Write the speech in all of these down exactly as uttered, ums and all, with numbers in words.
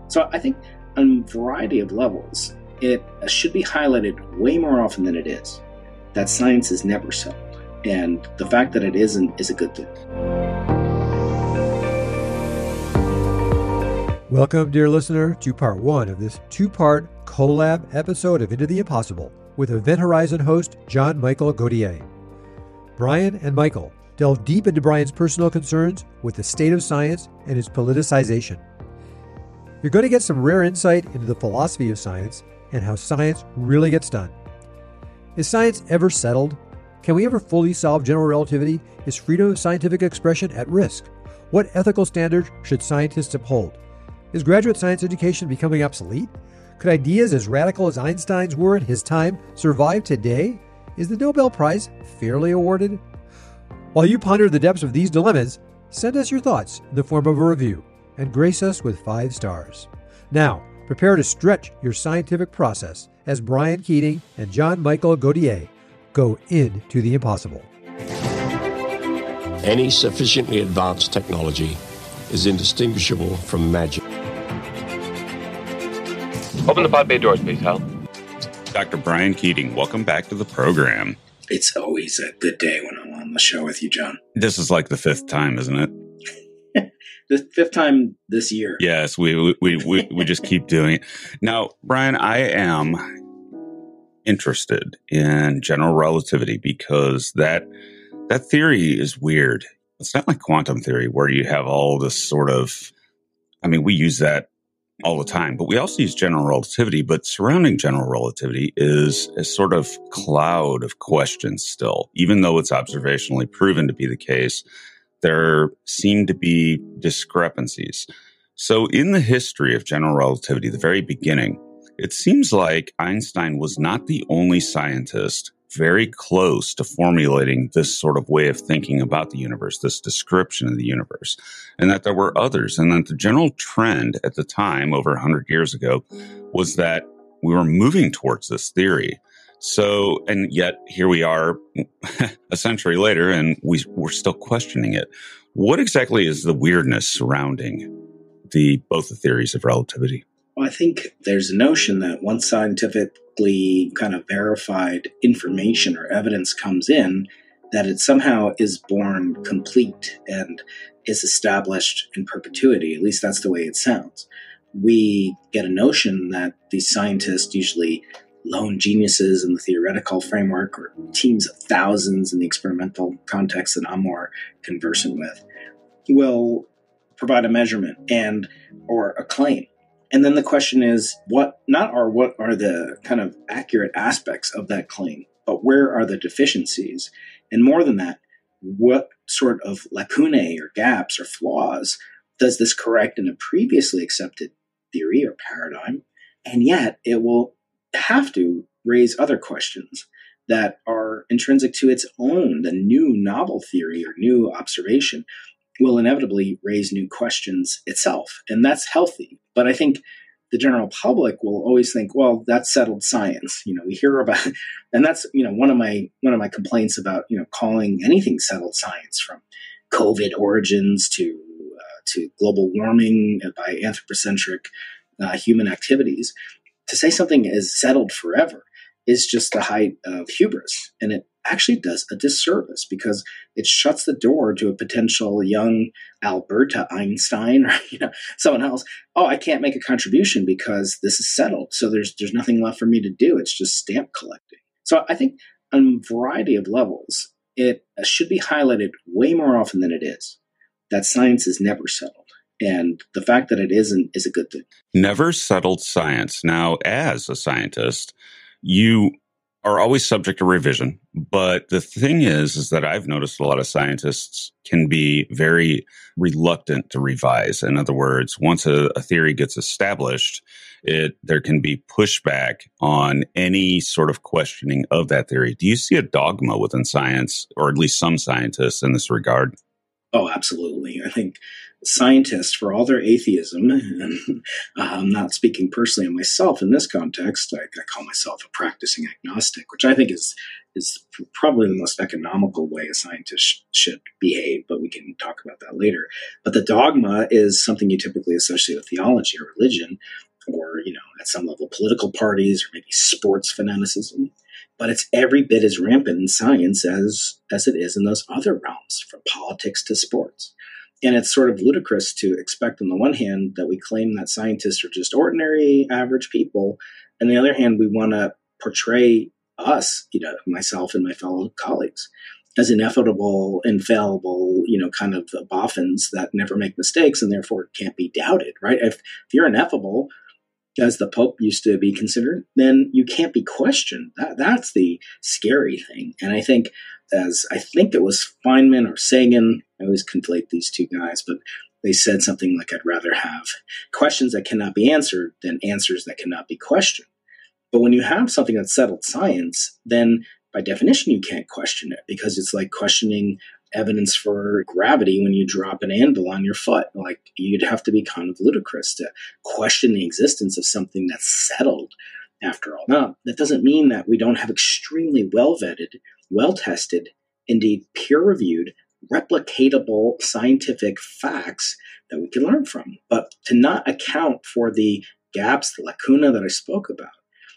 So I think on a variety of levels, it should be highlighted way more often than it is that science is never settled. And the fact that it isn't is a good thing. Welcome, dear listener, to part one of this two-part collab episode of Into the Impossible with Event Horizon host John Michael Godier. Brian and Michael delve deep into Brian's personal concerns with the state of science and its politicization. You're going to get some rare insight into the philosophy of science and how science really gets done. Is science ever settled? Can we ever fully solve general relativity? Is freedom of scientific expression at risk? What ethical standards should scientists uphold? Is graduate science education becoming obsolete? Could ideas as radical as Einstein's were at his time survive today? Is the Nobel Prize fairly awarded? While you ponder the depths of these dilemmas, send us your thoughts in the form of a review and grace us with five stars. Now, prepare to stretch your scientific process as Brian Keating and John Michael Godier go into the impossible. Any sufficiently advanced technology is indistinguishable from magic. Open the pod bay doors, please, Hal. Doctor Brian Keating, welcome back to the program. It's always a good day when I'm on the show with you, John. This is like the fifth time, isn't it? The fifth time this year. Yes, we we we, we just keep doing it. Now, Brian, I am interested in general relativity because that that theory is weird. It's not like quantum theory where you have all this sort of, I mean, we use that all the time, but we also use general relativity. But surrounding general relativity is a sort of cloud of questions still. Even though it's observationally proven to be the case, there seem to be discrepancies. So in the history of general relativity, the very beginning, it seems like Einstein was not the only scientist very close to formulating this sort of way of thinking about the universe, this description of the universe, and that there were others, and that the general trend at the time, over one hundred years ago, was that we were moving towards this theory. So, and yet here we are a century later, and we, we're still questioning it. What exactly is the weirdness surrounding the both the theories of relativity? Well, I think there's a notion that once scientifically kind of verified information or evidence comes in, that it somehow is born complete and is established in perpetuity. At least that's the way it sounds. We get a notion that these scientists, usually lone geniuses in the theoretical framework or teams of thousands in the experimental context that I'm more conversant with, will provide a measurement and or a claim. And then the question is, what not are what are the kind of accurate aspects of that claim, but where are the deficiencies? And more than that, what sort of lacunae or gaps or flaws does this correct in a previously accepted theory or paradigm? And yet it will have to raise other questions that are intrinsic to its own. The new novel theory or new observation will inevitably raise new questions itself. And that's healthy. But I think the general public will always think, well, that's settled science. You know, we hear about, and that's, you know, one of my, one of my complaints about, you know, calling anything settled science, from COVID origins to, uh, to global warming by anthropocentric uh, human activities. To say something is settled forever is just the height of hubris. And it actually does a disservice because it shuts the door to a potential young Alberta Einstein or, you know, someone else. Oh, I can't make a contribution because this is settled. So there's there's nothing left for me to do. It's just stamp collecting. So I think on a variety of levels, it should be highlighted way more often than it is that science is never settled. And the fact that it isn't is a good thing. Never settled science. Now, as a scientist, you are always subject to revision. But the thing is, is that I've noticed a lot of scientists can be very reluctant to revise. In other words, once a, a theory gets established, it there can be pushback on any sort of questioning of that theory. Do you see a dogma within science, or at least some scientists in this regard? Oh, absolutely. I think scientists, for all their atheism, and uh, I'm not speaking personally of myself in this context, I, I call myself a practicing agnostic, which I think is is probably the most economical way a scientist sh- should behave, but we can talk about that later. But the dogma is something you typically associate with theology or religion, or, you know, at some level, political parties, or maybe sports fanaticism. But it's every bit as rampant in science as as it is in those other realms, from politics to sports. And it's sort of ludicrous to expect, on the one hand, that we claim that scientists are just ordinary, average people. On the other hand, we want to portray us, you know, myself and my fellow colleagues, as ineffable, infallible, you know, kind of boffins that never make mistakes and therefore can't be doubted, right? If, if you're ineffable, as the Pope used to be considered, then you can't be questioned. That, that's the scary thing. And I think, as I think it was Feynman or Sagan, I always conflate these two guys, but they said something like, I'd rather have questions that cannot be answered than answers that cannot be questioned. But when you have something that's settled science, then by definition, you can't question it, because it's like questioning evidence for gravity when you drop an anvil on your foot. Like, you'd have to be kind of ludicrous to question the existence of something that's settled after all. Now, that doesn't mean that we don't have extremely well-vetted, well-tested, indeed peer-reviewed, replicatable scientific facts that we can learn from. But to not account for the gaps, the lacuna that I spoke about,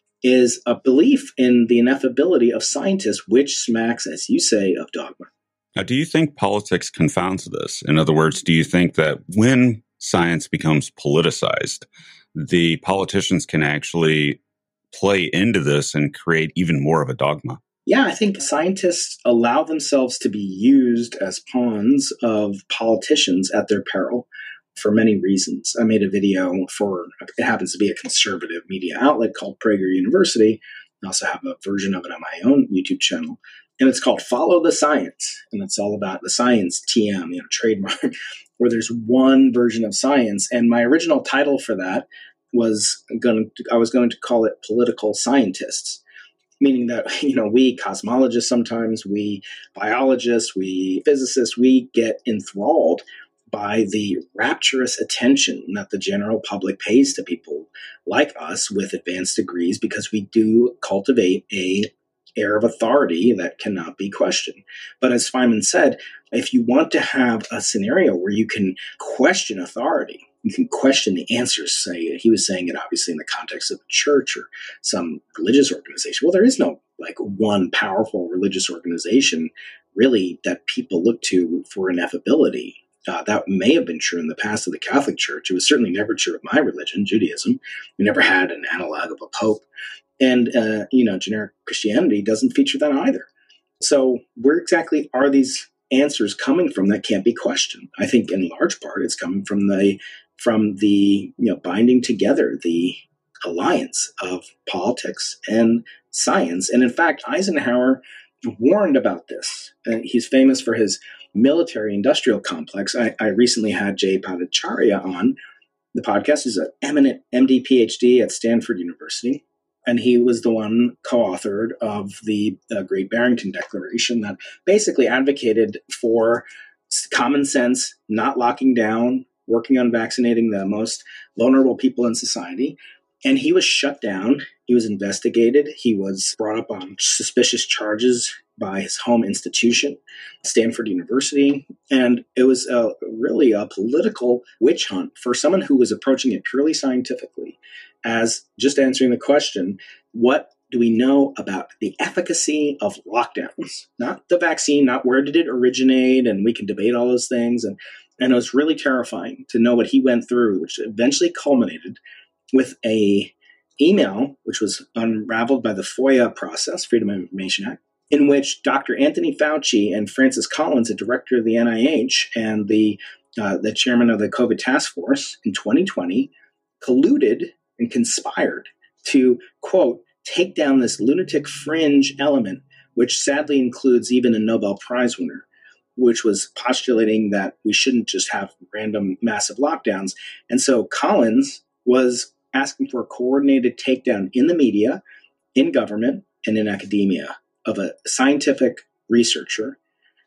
is a belief in the ineffability of scientists, which smacks, as you say, of dogma. Now, do you think politics confounds this? In other words, do you think that when science becomes politicized, the politicians can actually play into this and create even more of a dogma? Yeah, I think scientists allow themselves to be used as pawns of politicians at their peril for many reasons. I made a video for, it happens to be a conservative media outlet called Prager University. I also have a version of it on my own YouTube channel. And it's called Follow the Science. And it's all about the science, T M, you know, trademark, where there's one version of science. And my original title for that was going to, I was going to call it Political Scientists, meaning that, you know, we cosmologists sometimes, we biologists, we physicists, we get enthralled by the rapturous attention that the general public pays to people like us with advanced degrees, because we do cultivate a air of authority that cannot be questioned. But as Feynman said, if you want to have a scenario where you can question authority, you can question the answers. Say, he was saying it obviously in the context of a church or some religious organization. Well, there is no like one powerful religious organization really that people look to for ineffability. Uh, that may have been true in the past of the Catholic Church. It was certainly never true of my religion, Judaism. We never had an analog of a pope. And, uh, you know, generic Christianity doesn't feature that either. So where exactly are these answers coming from that can't be questioned? I think in large part it's coming from the, from the, you know, binding together the alliance of politics and science. And in fact, Eisenhower warned about this. Uh, he's famous for his military industrial complex. I, I recently had Jay Bhattacharya on the podcast. He's an eminent M D, P H D at Stanford University. And he was the one co-authored of the uh, Great Barrington Declaration that basically advocated for common sense, not locking down, working on vaccinating the most vulnerable people in society. And he was shut down. He was investigated. He was brought up on suspicious charges by his home institution, Stanford University. And it was a, really a political witch hunt for someone who was approaching it purely scientifically, as just answering the question, what do we know about the efficacy of lockdowns? Not the vaccine, not where did it originate, and we can debate all those things. And, and it was really terrifying to know what he went through, which eventually culminated with a email, which was unraveled by the FOIA process, Freedom of Information Act, in which Doctor Anthony Fauci and Francis Collins, the director of the N I H and the uh, the chairman of the COVID task force in twenty twenty, colluded and conspired to, quote, take down this lunatic fringe element, which sadly includes even a Nobel Prize winner, which was postulating that we shouldn't just have random massive lockdowns. And so Collins was asking for a coordinated takedown in the media, in government, and in academia of a scientific researcher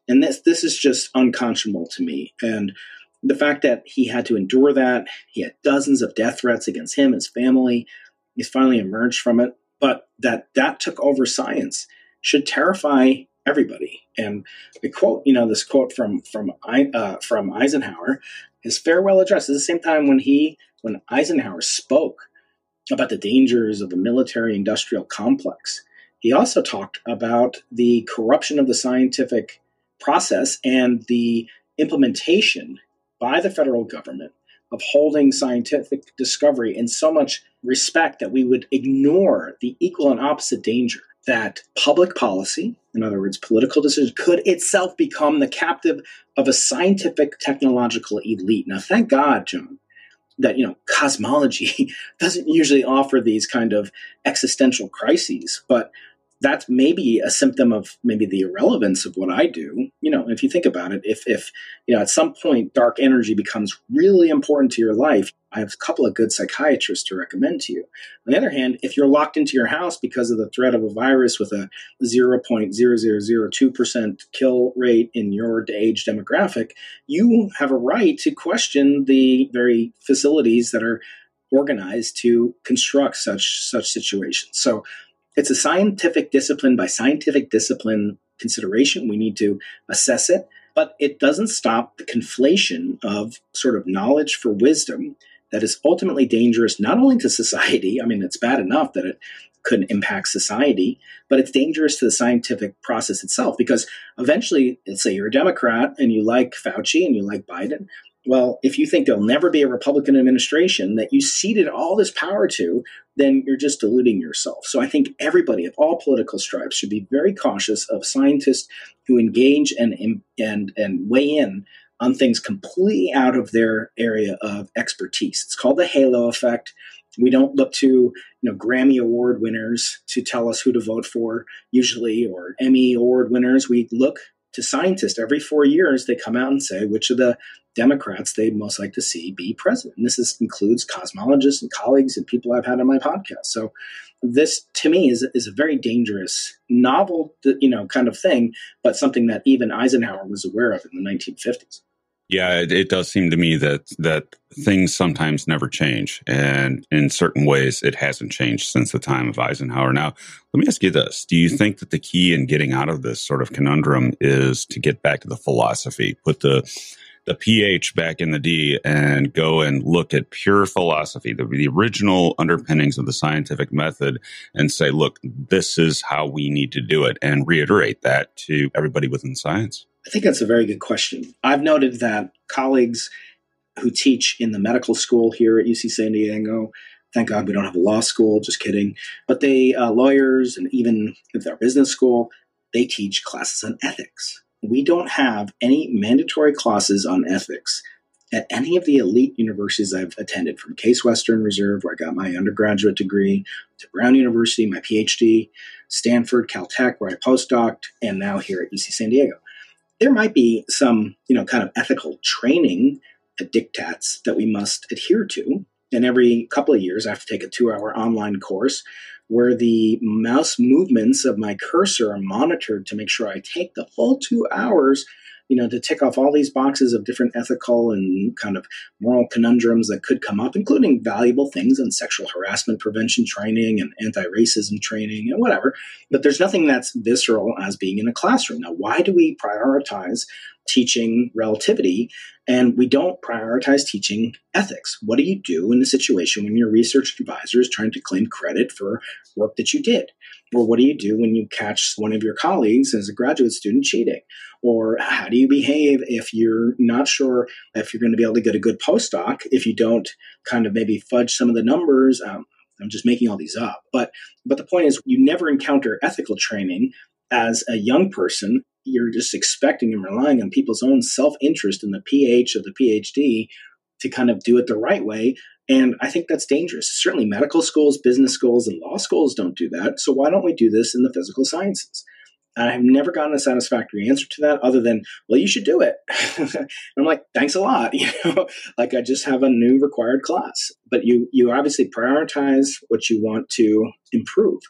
And this this is just unconscionable to me. And the fact that he had to endure that, he had dozens of death threats against him, his family, he's finally emerged from it. But that that took over science should terrify everybody. And the quote, you know, this quote from from uh, from Eisenhower, his farewell address, is the same time when he when Eisenhower spoke about the dangers of the military-industrial complex. He also talked about the corruption of the scientific process and the implementation by the federal government of holding scientific discovery in so much respect that we would ignore the equal and opposite danger that public policy, in other words, political decisions, could itself become the captive of a scientific technological elite. Now, thank God, John, that, you know, cosmology doesn't usually offer these kind of existential crises, but that's maybe a symptom of maybe the irrelevance of what I do. You know, if you think about it, if, if, you know, at some point dark energy becomes really important to your life, I have a couple of good psychiatrists to recommend to you. On the other hand, if you're locked into your house because of the threat of a virus with a zero point zero zero zero two percent kill rate in your age demographic, you have a right to question the very facilities that are organized to construct such, such situations. So it's a scientific discipline by scientific discipline consideration. We need to assess it, but it doesn't stop the conflation of sort of knowledge for wisdom that is ultimately dangerous not only to society. I mean, it's bad enough that it could impact society, but it's dangerous to the scientific process itself because eventually, let's say you're a Democrat and you like Fauci and you like Biden. Well, if you think there'll never be a Republican administration that you ceded all this power to, then you're just deluding yourself. So I think everybody of all political stripes should be very cautious of scientists who engage and and and weigh in on things completely out of their area of expertise. It's called the halo effect. We don't look to, you know, Grammy Award winners to tell us who to vote for, usually, or Emmy Award winners. We look to scientists. Every four years, they come out and say which of the Democrats they'd most like to see be president. And this is, includes cosmologists and colleagues and people I've had on my podcast. So this, to me, is, is a very dangerous, novel, you know, kind of thing, but something that even Eisenhower was aware of in the nineteen fifties. Yeah, it, it does seem to me that that things sometimes never change. And in certain ways, it hasn't changed since the time of Eisenhower. Now, let me ask you this. Do you think that the key in getting out of this sort of conundrum is to get back to the philosophy, put the the P H back in the D and go and look at pure philosophy, the, the original underpinnings of the scientific method and say, look, this is how we need to do it, and reiterate that to everybody within science? I think that's a very good question. I've noted that colleagues who teach in the medical school here at U C San Diego, thank God we don't have a law school, just kidding, but they, uh, lawyers and even at our business school, they teach classes on ethics. We don't have any mandatory classes on ethics at any of the elite universities I've attended, from Case Western Reserve, where I got my undergraduate degree, to Brown University, my P H D, Stanford, Caltech, where I postdoced, and now here at U C San Diego. There might be some, you know, kind of ethical training diktats that we must adhere to. And every couple of years, I have to take a two-hour online course where the mouse movements of my cursor are monitored to make sure I take the full two hours, you know, to tick off all these boxes of different ethical and kind of moral conundrums that could come up, including valuable things in sexual harassment prevention training and anti-racism training and whatever. But there's nothing that's visceral as being in a classroom. Now, why do we prioritize teaching relativity and we don't prioritize teaching ethics? What do you do in a situation when your research advisor is trying to claim credit for work that you did? Or what do you do when you catch one of your colleagues as a graduate student cheating? Or how do you behave if you're not sure if you're going to be able to get a good postdoc if you don't kind of maybe fudge some of the numbers? Um, I'm just making all these up. But but the point is, you never encounter ethical training as a young person. You're just expecting and relying on people's own self-interest in the pH of the P H D to kind of do it the right way. And I think that's dangerous. Certainly medical schools, business schools, and law schools don't do that. So why don't we do this in the physical sciences? And I've never gotten a satisfactory answer to that other than, well, you should do it. And I'm like, thanks a lot. You know, like I just have a new required class. But you you obviously prioritize what you want to improve.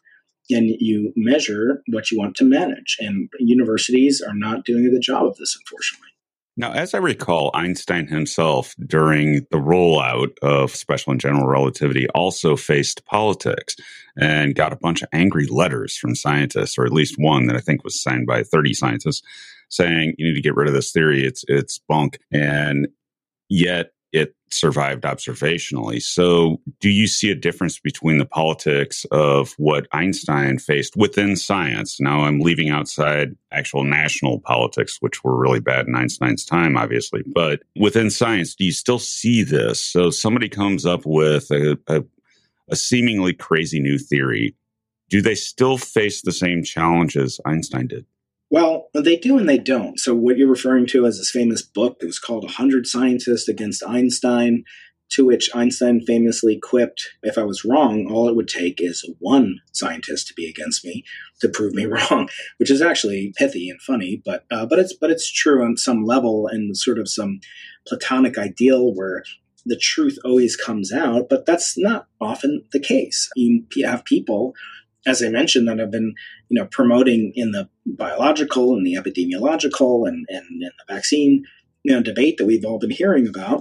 and you measure what you want to manage. And universities are not doing a good job of this, unfortunately. Now, as I recall, Einstein himself, during the rollout of special and general relativity, also faced politics and got a bunch of angry letters from scientists, or at least one that I think was signed by thirty scientists, saying, you need to get rid of this theory, it's it's bunk. And yet it survived observationally. So do you see a difference between the politics of what Einstein faced within science? Now, I'm leaving outside actual national politics, which were really bad in Einstein's time, obviously. But within science, do you still see this? So somebody comes up with a, a, a seemingly crazy new theory. Do they still face the same challenges Einstein did? Well, they do and they don't. So what you're referring to as this famous book that was called one hundred Scientists Against Einstein, to which Einstein famously quipped, if I was wrong, all it would take is one scientist to be against me to prove me wrong, which is actually pithy and funny, but uh, but it's but it's true on some level and sort of some Platonic ideal where the truth always comes out, but that's not often the case. You have people, as I mentioned, that have been, you know, promoting in the biological and the epidemiological and, and, and the vaccine, you know, debate that we've all been hearing about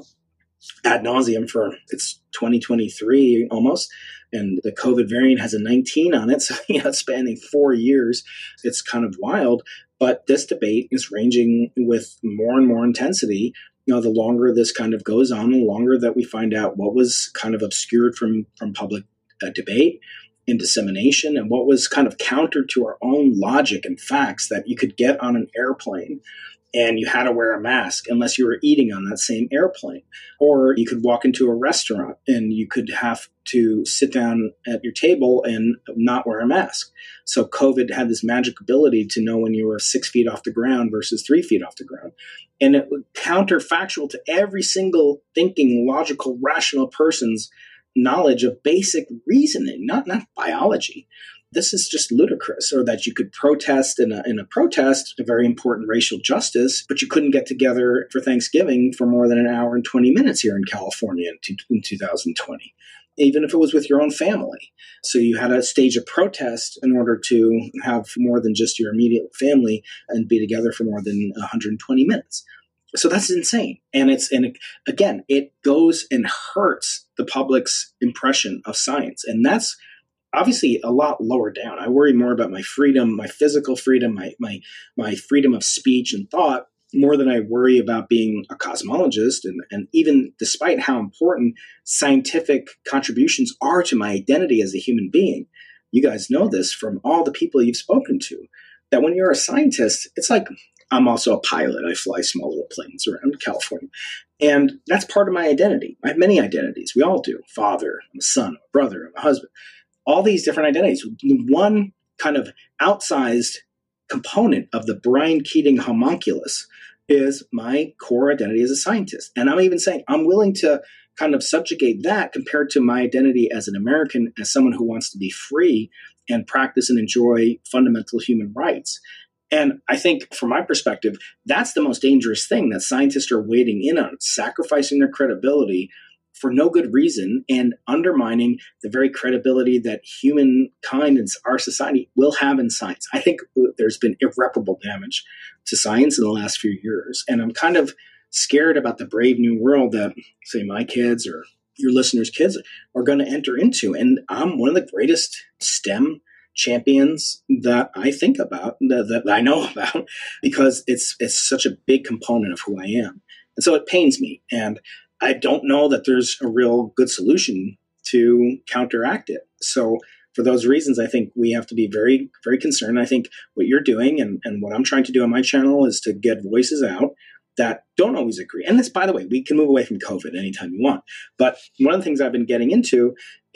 ad nauseum for, it's twenty twenty-three almost, and the COVID variant has a nineteen on it, so, you know, it's spanning four years. It's kind of wild, but this debate is ranging with more and more intensity. You know, the longer this kind of goes on, the longer that we find out what was kind of obscured from, from public uh, debate and dissemination, and what was kind of counter to our own logic and facts, that you could get on an airplane and you had to wear a mask unless you were eating on that same airplane. Or you could walk into a restaurant and you could have to sit down at your table and not wear a mask. So COVID had this magic ability to know when you were six feet off the ground versus three feet off the ground. And it was counterfactual to every single thinking, logical, rational person's knowledge of basic reasoning, not not biology. This is just ludicrous. Or that you could protest in a, in a protest, a very important racial justice, but you couldn't get together for Thanksgiving for more than an hour and twenty minutes here in California in, two, in two thousand twenty, even if it was with your own family. So you had to stage a protest in order to have more than just your immediate family and be together for more than one hundred twenty minutes. So that's insane. And it's, and it, again, it goes and hurts the public's impression of science. And that's obviously a lot lower down. I worry more about my freedom, my physical freedom, my, my, my freedom of speech and thought, more than I worry about being a cosmologist. And, and even despite how important scientific contributions are to my identity as a human being, you guys know this from all the people you've spoken to, that when you're a scientist, it's like, I'm also a pilot. I fly small little planes around California. And that's part of my identity. I have many identities. We all do. Father, I'm a son, I'm a brother, I'm a husband. All these different identities. One kind of outsized component of the Brian Keating homunculus is my core identity as a scientist. And I'm even saying I'm willing to kind of subjugate that compared to my identity as an American, as someone who wants to be free and practice and enjoy fundamental human rights. And I think from my perspective, that's the most dangerous thing that scientists are wading in on, sacrificing their credibility for no good reason and undermining the very credibility that humankind and our society will have in science. I think there's been irreparable damage to science in the last few years. And I'm kind of scared about the brave new world that, say, my kids or your listeners' kids are going to enter into. And I'm one of the greatest STEM champions that I think about, that, that I know about, because it's it's such a big component of who I am. And so it pains me. And I don't know that there's a real good solution to counteract it. So for those reasons, I think we have to be very, very concerned. I think what you're doing and, and what I'm trying to do on my channel is to get voices out that don't always agree. And this, by the way, we can move away from COVID anytime you want. But one of the things I've been getting into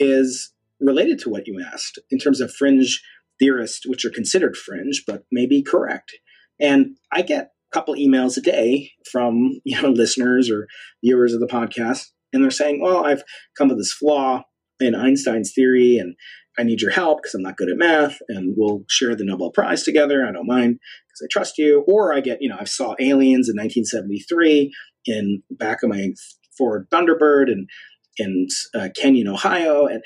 is related to what you asked in terms of fringe theorists, which are considered fringe, but may be correct. And I get a couple emails a day from, you know, listeners or viewers of the podcast, and they're saying, well, I've come with this flaw in Einstein's theory, and I need your help because I'm not good at math, and we'll share the Nobel Prize together. I don't mind because I trust you. Or I get, you know, I saw aliens in nineteen seventy-three in back of my Ford Thunderbird and in uh, Canyon, Ohio, and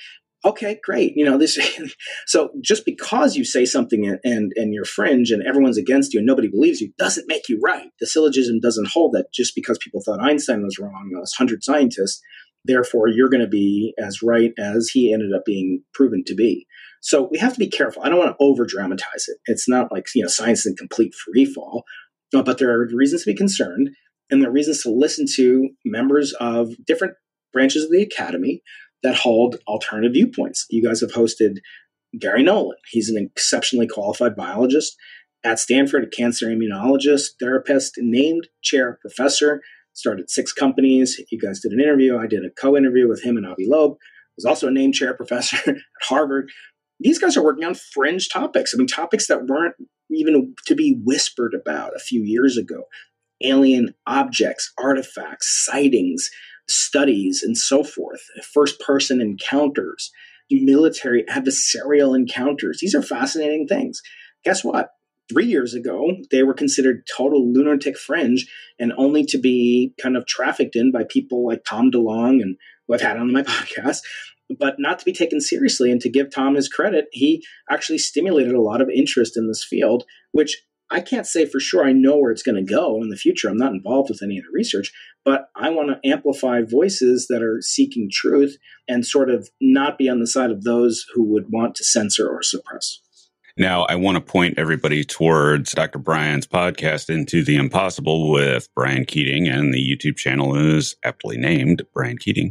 okay, great. You know, this, so just because you say something and, and, and you're fringe and everyone's against you and nobody believes you doesn't make you right. The syllogism doesn't hold that just because people thought Einstein was wrong, those hundred scientists, therefore you're going to be as right as he ended up being proven to be. So we have to be careful. I don't want to over dramatize it. It's not like, you know, science is in complete free fall, but there are reasons to be concerned, and there are reasons to listen to members of different branches of the academy that hold alternative viewpoints. You guys have hosted Gary Nolan. He's an exceptionally qualified biologist at Stanford, a cancer immunologist, therapist, named chair professor, started six companies. You guys did an interview. I did a co-interview with him and Avi Loeb, who's also a named chair professor at Harvard. These guys are working on fringe topics. I mean, topics that weren't even to be whispered about a few years ago. Alien objects, artifacts, sightings, studies, and so forth, first-person encounters, military adversarial encounters. These are fascinating things. Guess what? Three years ago, they were considered total lunatic fringe and only to be kind of trafficked in by people like Tom DeLonge, and who I've had on my podcast, but not to be taken seriously. And to give Tom his credit, he actually stimulated a lot of interest in this field, which I can't say for sure I know where it's going to go in the future. I'm not involved with any of the research, but I want to amplify voices that are seeking truth and sort of not be on the side of those who would want to censor or suppress. Now, I want to point everybody towards Doctor Brian's podcast, Into the Impossible, with Brian Keating, and the YouTube channel is aptly named Brian Keating.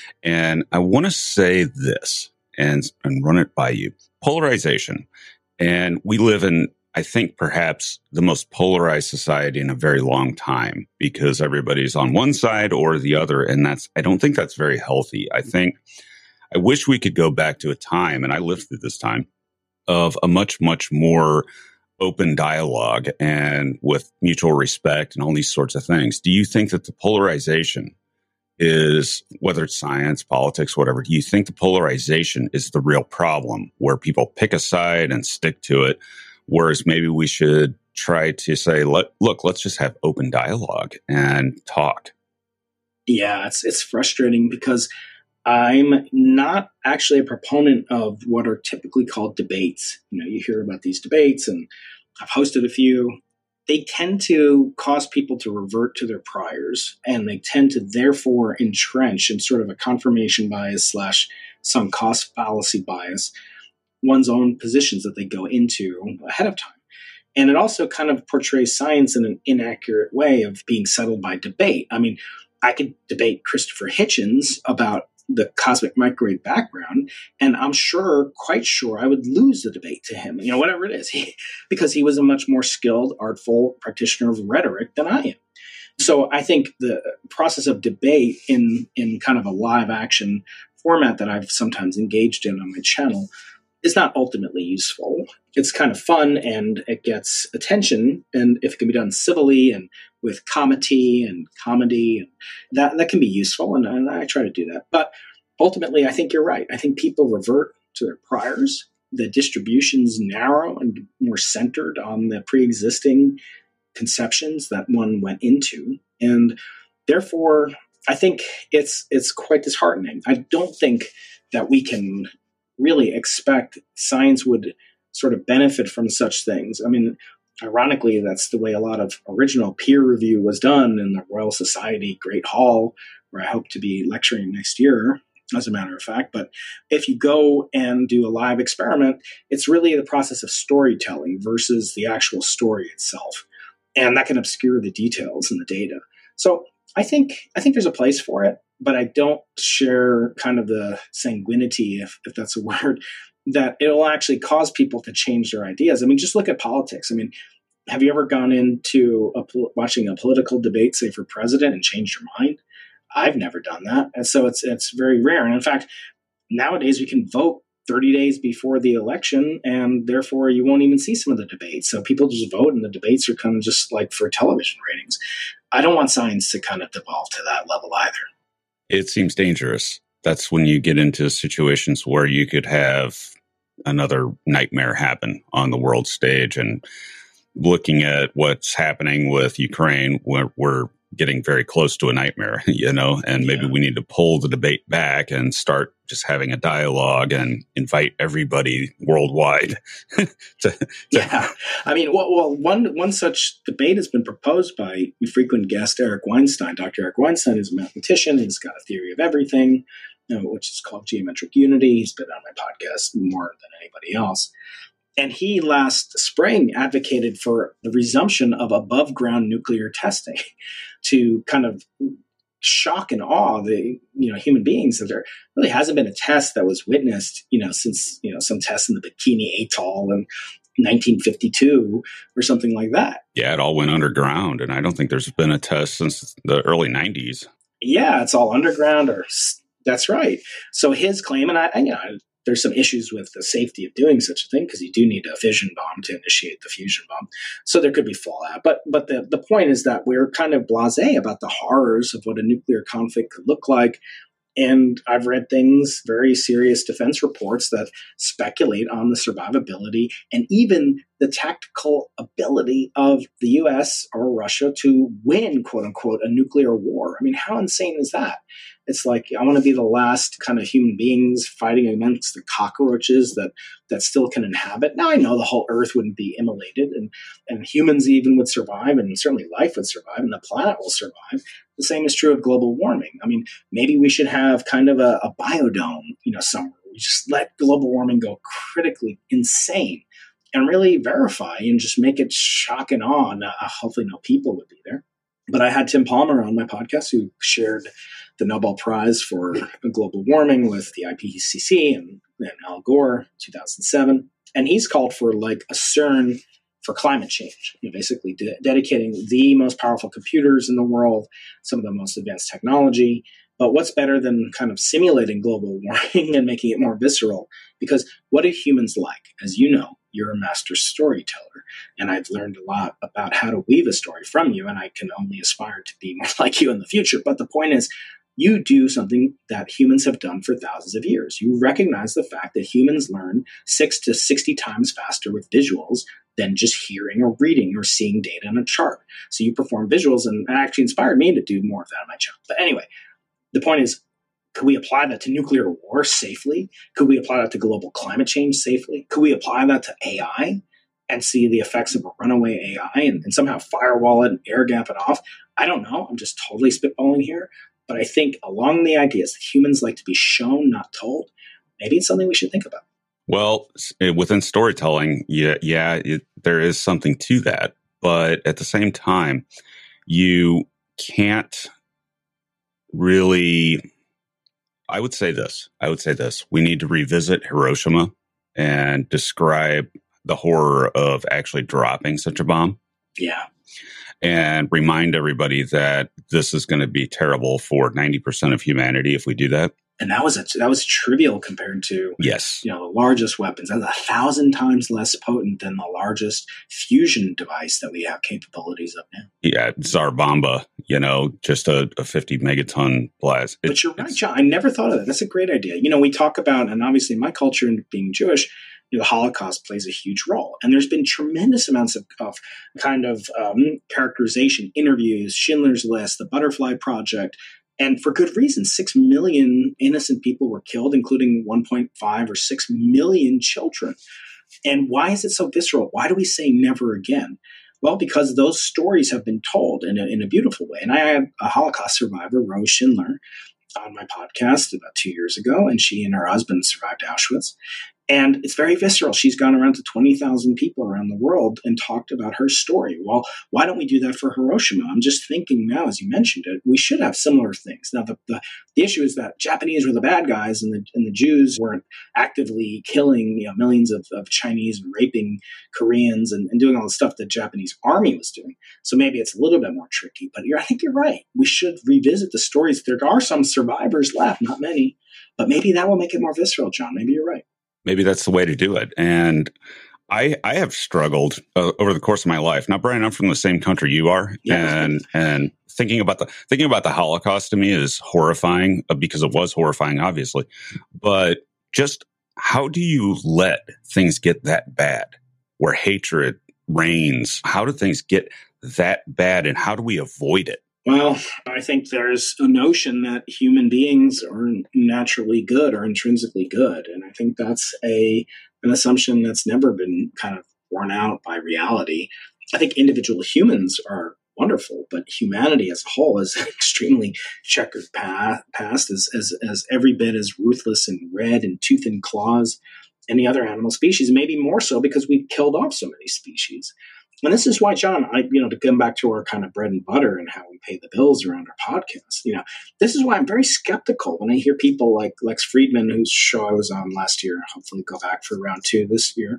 And I want to say this and, and run it by you. Polarization. And we live in, I think, perhaps the most polarized society in a very long time, because everybody's on one side or the other. And that's, I don't think that's very healthy. I think, I wish we could go back to a time, and I lived through this time, of a much, much more open dialogue and with mutual respect and all these sorts of things. Do you think that the polarization is, whether it's science, politics, whatever, do you think the polarization is the real problem, where people pick a side and stick to it? Whereas maybe we should try to say, Let, look, let's just have open dialogue and talk. Yeah, it's it's frustrating because I'm not actually a proponent of what are typically called debates. You know, you hear about these debates, and I've hosted a few. They tend to cause people to revert to their priors, and they tend to therefore entrench in sort of a confirmation bias slash some cost fallacy bias one's own positions that they go into ahead of time. And it also kind of portrays science in an inaccurate way of being settled by debate. I mean, I could debate Christopher Hitchens about the cosmic microwave background, and I'm sure, quite sure, I would lose the debate to him, you know, whatever it is, he, because he was a much more skilled, artful practitioner of rhetoric than I am. So I think the process of debate in, in kind of a live action format that I've sometimes engaged in on my channel is not ultimately useful. It's kind of fun and it gets attention, and if it can be done civilly and with comity and comedy, that that can be useful, and, and I try to do that. But ultimately, I think you're right. I think people revert to their priors. The distribution's narrow and more centered on the pre-existing conceptions that one went into, and therefore, I think it's it's quite disheartening. I don't think that we can really expect science would sort of benefit from such things. I mean, ironically, that's the way a lot of original peer review was done in the Royal Society Great Hall, where I hope to be lecturing next year, as a matter of fact. But if you go and do a live experiment, it's really the process of storytelling versus the actual story itself. And that can obscure the details and the data. So I think I think there's a place for it, but I don't share kind of the sanguinity, if, if that's a word, that it'll actually cause people to change their ideas. I mean, just look at politics. I mean, have you ever gone into a, watching a political debate, say for president, and changed your mind? I've never done that. And so it's it's very rare. And in fact, nowadays we can vote thirty days before the election, and therefore you won't even see some of the debates. So people just vote, and the debates are kind of just like for television ratings. I don't want science to kind of devolve to that level either. It seems dangerous. That's when you get into situations where you could have another nightmare happen on the world stage. And looking at what's happening with Ukraine, we're, we're getting very close to a nightmare, you know, and maybe yeah. we need to pull the debate back and start just having a dialogue and invite everybody worldwide to, to yeah. I mean, well, well, one one such debate has been proposed by frequent guest Eric Weinstein. Doctor Eric Weinstein is a mathematician. He's got a theory of everything, you know, which is called geometric unity. He's been on my podcast more than anybody else. And he last spring advocated for the resumption of above ground nuclear testing to kind of shock and awe the you know human beings that there really hasn't been a test that was witnessed you know since you know some tests in the Bikini Atoll in nineteen fifty-two or something like that. Yeah, it all went underground, and I don't think there's been a test since the early nineties. Yeah, it's all underground, or that's right. So his claim, and I, I you know. There's some issues with the safety of doing such a thing because you do need a fission bomb to initiate the fusion bomb. So there could be fallout. But but the, the point is that we're kind of blasé about the horrors of what a nuclear conflict could look like. And I've read things, very serious defense reports that speculate on the survivability and even the tactical ability of the U S or Russia to win, quote unquote, a nuclear war. I mean, how insane is that? It's like, I want to be the last kind of human beings fighting against the cockroaches that, that still can inhabit. Now, I know the whole earth wouldn't be immolated and, and humans even would survive, and certainly life would survive and the planet will survive. The same is true of global warming. I mean, maybe we should have kind of a, a biodome, you know, somewhere. We just let global warming go critically insane and really verify and just make it shock and awe. And, uh, hopefully no people would be there. But I had Tim Palmer on my podcast who shared the Nobel Prize for global warming with the I P C C and, and Al Gore, two thousand seven. And he's called for like a CERN for climate change, you know, basically de- dedicating the most powerful computers in the world, some of the most advanced technology. But what's better than kind of simulating global warming and making it more visceral? Because what are humans like? As you know, you're a master storyteller, and I've learned a lot about how to weave a story from you, and I can only aspire to be more like you in the future. But the point is, you do something that humans have done for thousands of years. You recognize the fact that humans learn six to sixty times faster with visuals than just hearing or reading or seeing data in a chart. So you perform visuals, and it actually inspired me to do more of that in my channel. But anyway, the point is, could we apply that to nuclear war safely? Could we apply that to global climate change safely? Could we apply that to A I and see the effects of a runaway A I and, and somehow firewall it and air gap it off? I don't know. I'm just totally spitballing here. But I think along the ideas that humans like to be shown, not told, maybe it's something we should think about. Well, within storytelling, yeah, yeah, it, there is something to that. But at the same time, you can't really, I would say this, I would say this, we need to revisit Hiroshima and describe the horror of actually dropping such a bomb. Yeah. And remind everybody that this is going to be terrible for ninety percent of humanity if we do that. And that was a, that was trivial compared to, yes, you know, the largest weapons. That's a thousand times less potent than the largest fusion device that we have capabilities of now. Yeah, Tsar Bomba, you know, just a, a fifty megaton blast. It, but you're right, John. I never thought of that. That's a great idea. You know, we talk about, and obviously my culture and being Jewish, you know, the Holocaust plays a huge role. And there's been tremendous amounts of, of kind of um, characterization, interviews, Schindler's List, the Butterfly Project. And for good reason, six million innocent people were killed, including one point five or six million children. And why is it so visceral? Why do we say never again? Well, because those stories have been told in a, in a beautiful way. And I had a Holocaust survivor, Rose Schindler, on my podcast about two years ago, and she and her husband survived Auschwitz. And it's very visceral. She's gone around to twenty thousand people around the world and talked about her story. Well, why don't we do that for Hiroshima? I'm just thinking now, as you mentioned it, we should have similar things. Now, the, the, the issue is that Japanese were the bad guys and the, and the Jews weren't actively killing you know, millions of, of Chinese and raping Koreans and, and doing all the stuff that Japanese army was doing. So maybe it's a little bit more tricky. But you're, I think you're right. We should revisit the stories. There are some survivors left, not many. But maybe that will make it more visceral, John. Maybe you're right. Maybe that's the way to do it. And I I have struggled uh, over the course of my life. Now, Brian, I'm from the same country you are, yeah. and and thinking about the thinking about the Holocaust to me is horrifying uh, because it was horrifying, obviously. But just how do you let things get that bad, where hatred reigns? How do things get that bad, and how do we avoid it? Well, I think there's a notion that human beings are naturally good or intrinsically good. And I think that's a an assumption that's never been kind of borne out by reality. I think individual humans are wonderful, but humanity as a whole is an extremely checkered path, past, as, as, as every bit as ruthless and red and tooth and claws any other animal species, maybe more so because we've killed off so many species. And this is why, John, I, you know, to come back to our kind of bread and butter and how we pay the bills around our podcast, you know, this is why I'm very skeptical when I hear people like Lex Friedman, whose show I was on last year, hopefully go back for round two this year,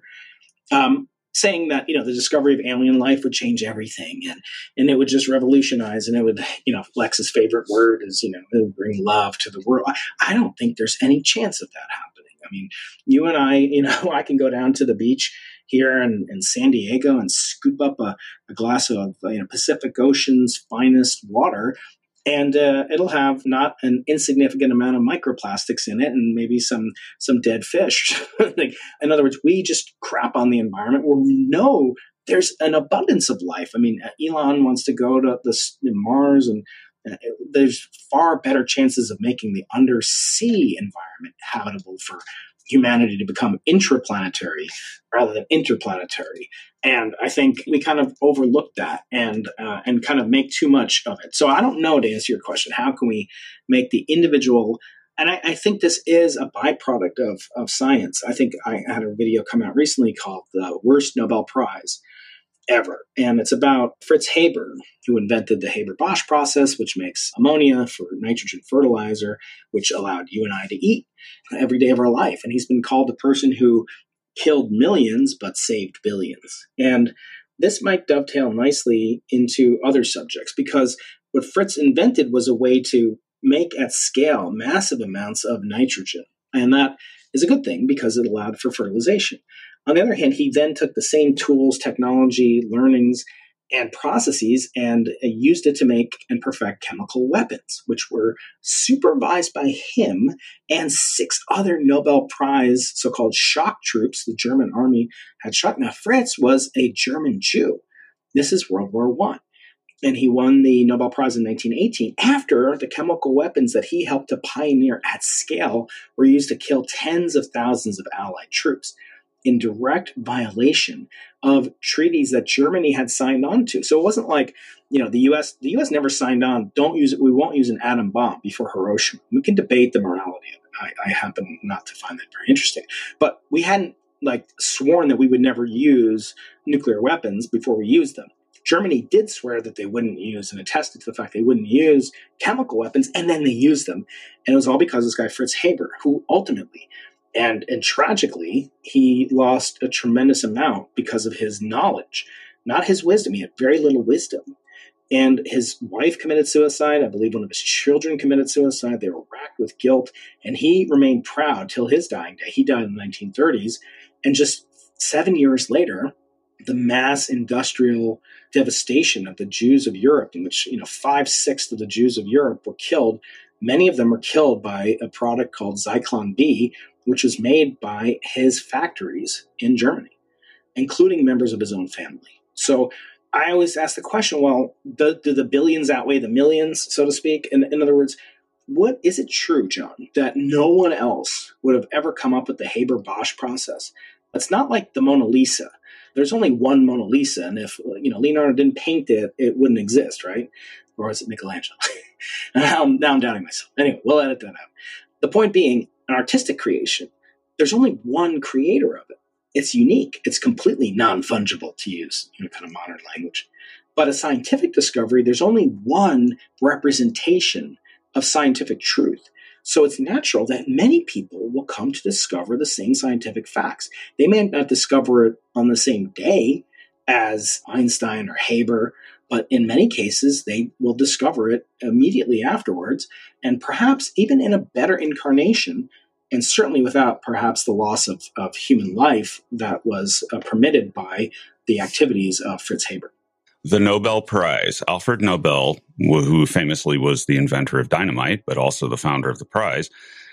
um, saying that, you know, the discovery of alien life would change everything and, and it would just revolutionize and it would, you know, Lex's favorite word is, you know, it would bring love to the world. I, I don't think there's any chance of that happening. I mean, you and I, you know, I can go down to the beach here in, in San Diego and scoop up a, a glass of you know, Pacific Ocean's finest water, and uh, it'll have not an insignificant amount of microplastics in it and maybe some some dead fish. Like, in other words, we just crap on the environment where we know there's an abundance of life. I mean, Elon wants to go to the Mars, and uh, there's far better chances of making the undersea environment habitable for humanity to become intraplanetary rather than interplanetary. And I think we kind of overlook that and uh, and kind of make too much of it. So I don't know, to answer your question, how can we make the individual, and I, I think this is a byproduct of, of science. I think I had a video come out recently called The Worst Nobel Prize Ever. And it's about Fritz Haber, who invented the Haber-Bosch process, which makes ammonia for nitrogen fertilizer, which allowed you and I to eat every day of our life. And he's been called the person who killed millions but saved billions. And this might dovetail nicely into other subjects, because what Fritz invented was a way to make at scale massive amounts of nitrogen. And that is a good thing because it allowed for fertilization. On the other hand, he then took the same tools, technology, learnings, and processes and used it to make and perfect chemical weapons, which were supervised by him and six other Nobel Prize so-called shock troops the German army had shot. Now, Fritz was a German Jew. This is World War One. And he won the Nobel Prize in nineteen eighteen after the chemical weapons that he helped to pioneer at scale were used to kill tens of thousands of Allied troops, in direct violation of treaties that Germany had signed on to. So it wasn't like, you know, the U S the U S never signed on, don't use it, we won't use an atom bomb before Hiroshima. We can debate the morality of it. I, I happen not to find that very interesting. But we hadn't like sworn that we would never use nuclear weapons before we used them. Germany did swear that they wouldn't use and attested to the fact they wouldn't use chemical weapons, and then they used them. And it was all because of this guy, Fritz Haber, who ultimately And and tragically, he lost a tremendous amount because of his knowledge, not his wisdom. He had very little wisdom. And his wife committed suicide. I believe one of his children committed suicide. They were racked with guilt. And he remained proud till his dying day. He died in the nineteen thirties. And just seven years later, the mass industrial devastation of the Jews of Europe, in which, you know, five-sixths of the Jews of Europe were killed. Many of them were killed by a product called Zyklon B, which was made by his factories in Germany, including members of his own family. So I always ask the question, well, do, do the billions outweigh the millions, so to speak? In, in other words, what is it true, John, that no one else would have ever come up with the Haber-Bosch process? It's not like the Mona Lisa. There's only one Mona Lisa, and if you know Leonardo didn't paint it, it wouldn't exist, right? Or is it Michelangelo? now, I'm, now I'm doubting myself. Anyway, we'll edit that out. The point being, an artistic creation, there's only one creator of it. It's unique. It's completely non-fungible, to use you know, kind of modern language. But a scientific discovery, there's only one representation of scientific truth. So it's natural that many people will come to discover the same scientific facts. They may not discover it on the same day as Einstein or Haber, but in many cases, they will discover it immediately afterwards, and perhaps even in a better incarnation, and certainly without perhaps the loss of, of human life that was uh, permitted by the activities of Fritz Haber. The Nobel Prize. Alfred Nobel, who famously was the inventor of dynamite, but also the founder of the prize,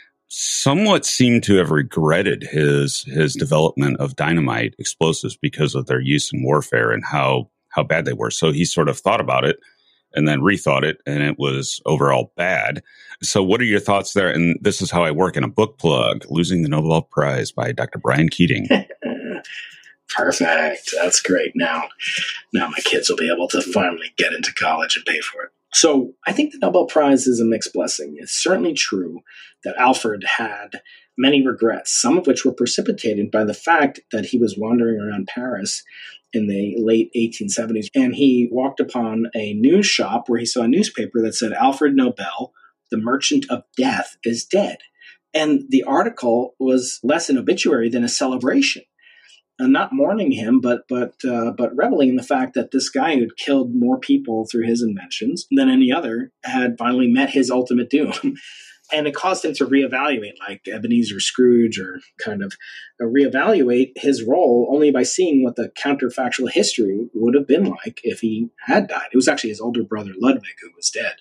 somewhat seemed to have regretted his his development of dynamite explosives because of their use in warfare and how, how bad they were. So he sort of thought about it and then rethought it, and it was overall bad. So what are your thoughts there? And this is how I work in a book plug, Losing the Nobel Prize by Doctor Brian Keating. Perfect. That's great. Now, now my kids will be able to finally get into college and pay for it. So I think the Nobel Prize is a mixed blessing. It's certainly true that Alfred had many regrets, some of which were precipitated by the fact that he was wandering around Paris in the late eighteen seventies, and he walked upon a news shop where he saw a newspaper that said, Alfred Nobel, the merchant of death, is dead. And the article was less an obituary than a celebration. And not mourning him, but but uh, but reveling in the fact that this guy who had killed more people through his inventions than any other had finally met his ultimate doom. And it caused him to reevaluate, like Ebenezer Scrooge, or kind of uh, reevaluate his role only by seeing what the counterfactual history would have been like if he had died. It was actually his older brother, Ludwig, who was dead.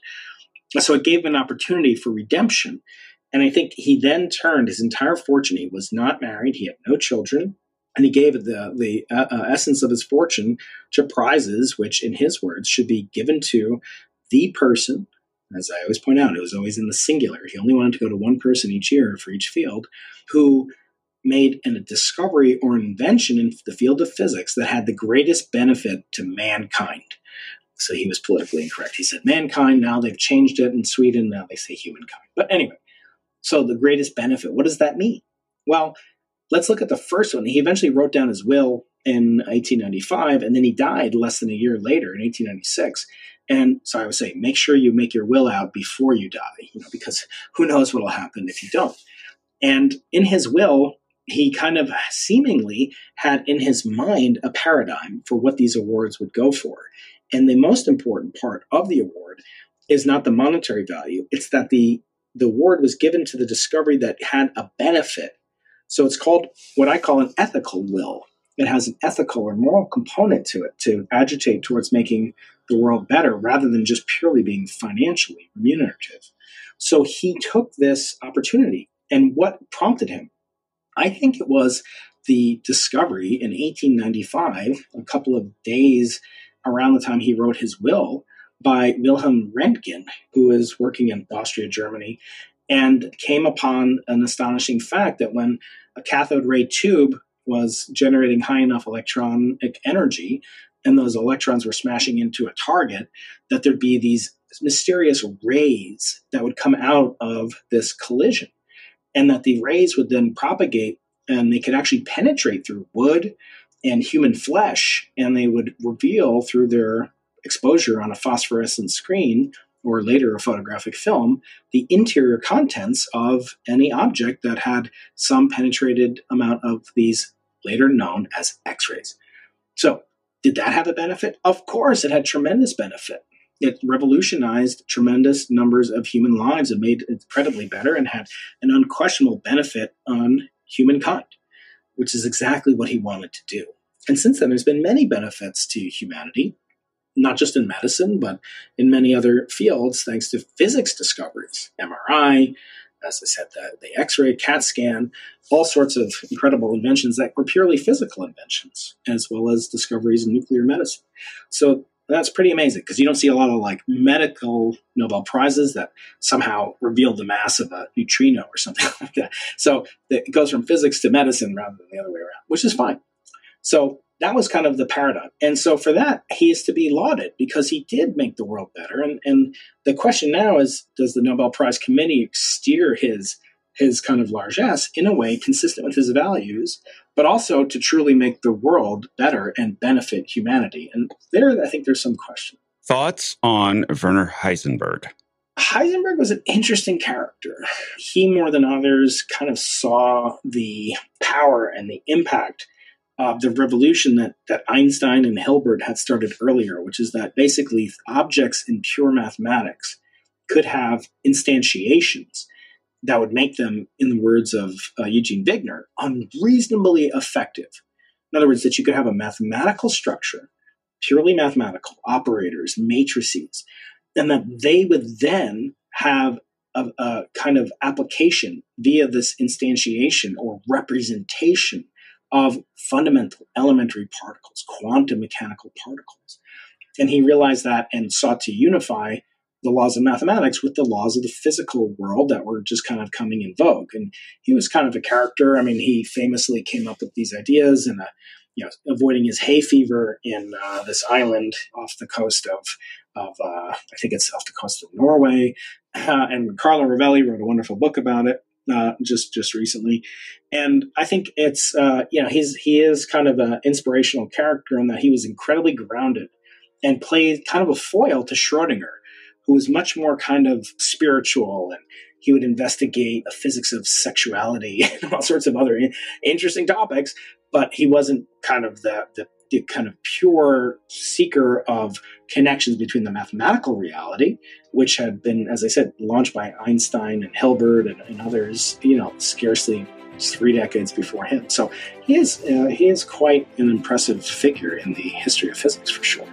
So it gave him an opportunity for redemption. And I think he then turned his entire fortune. He was not married. He had no children. And he gave the, the uh, uh, essence of his fortune to prizes, which, in his words, should be given to the person. As I always point out, it was always in the singular. He only wanted to go to one person each year for each field who made an, a discovery or an invention in the field of physics that had the greatest benefit to mankind. So he was politically incorrect. He said mankind. Now they've changed it in Sweden. Now they say humankind. But anyway, so the greatest benefit, what does that mean? Well, let's look at the first one. He eventually wrote down his will in eighteen ninety-five, and then he died less than a year later in eighteen ninety-six. And so I would say, make sure you make your will out before you die, you know, because who knows what will happen if you don't. And in his will, he kind of seemingly had in his mind a paradigm for what these awards would go for. And the most important part of the award is not the monetary value. It's that the, the award was given to the discovery that had a benefit. So it's called what I call an ethical will. It has an ethical or moral component to it to agitate towards making the world better rather than just purely being financially remunerative. So he took this opportunity. And what prompted him? I think it was the discovery in eighteen ninety-five, a couple of days around the time he wrote his will, by Wilhelm Röntgen, who was working in Austria, Germany, and came upon an astonishing fact that when a cathode ray tube was generating high enough electronic energy, and those electrons were smashing into a target, that there'd be these mysterious rays that would come out of this collision, and that the rays would then propagate, and they could actually penetrate through wood and human flesh, and they would reveal through their exposure on a phosphorescent screen, or later a photographic film, the interior contents of any object that had some penetrated amount of these later known as X-rays. So did that have a benefit? Of course, it had tremendous benefit. It revolutionized tremendous numbers of human lives and made it incredibly better and had an unquestionable benefit on humankind, which is exactly what he wanted to do. And since then, there's been many benefits to humanity, not just in medicine, but in many other fields, thanks to physics discoveries, M R I, as I said, the, the X-ray, CAT scan, all sorts of incredible inventions that were purely physical inventions, as well as discoveries in nuclear medicine. So that's pretty amazing, because you don't see a lot of like medical Nobel Prizes that somehow reveal the mass of a neutrino or something like that. So it goes from physics to medicine rather than the other way around, which is fine. So that was kind of the paradigm. And so for that, he is to be lauded because he did make the world better. And, and the question now is, does the Nobel Prize Committee steer his, his kind of largesse in a way consistent with his values, but also to truly make the world better and benefit humanity? And there, I think there's some question. Thoughts on Werner Heisenberg? Heisenberg was an interesting character. He, more than others, kind of saw the power and the impact of the revolution that, that Einstein and Hilbert had started earlier, which is that basically objects in pure mathematics could have instantiations that would make them, in the words of uh, Eugene Wigner, unreasonably effective. In other words, that you could have a mathematical structure, purely mathematical, operators, matrices, and that they would then have a, a kind of application via this instantiation or representation of fundamental elementary particles, quantum mechanical particles. And he realized that and sought to unify the laws of mathematics with the laws of the physical world that were just kind of coming in vogue. And he was kind of a character. I mean, he famously came up with these ideas and, uh, you know, avoiding his hay fever in uh, this island off the coast of, of uh, I think it's off the coast of Norway. Uh, and Carlo Rovelli wrote a wonderful book about it uh, just just recently. And I think it's, uh, you know, he's he is kind of an inspirational character in that he was incredibly grounded and played kind of a foil to Schrodinger, who was much more kind of spiritual, and he would investigate the physics of sexuality and all sorts of other interesting topics. But he wasn't kind of the, the, the kind of pure seeker of connections between the mathematical reality, which had been, as I said, launched by Einstein and Hilbert and, and others, you know, scarcely three decades before him. So he is uh, he is quite an impressive figure in the history of physics, for sure.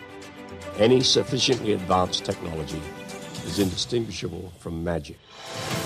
Any sufficiently advanced technology is indistinguishable from magic.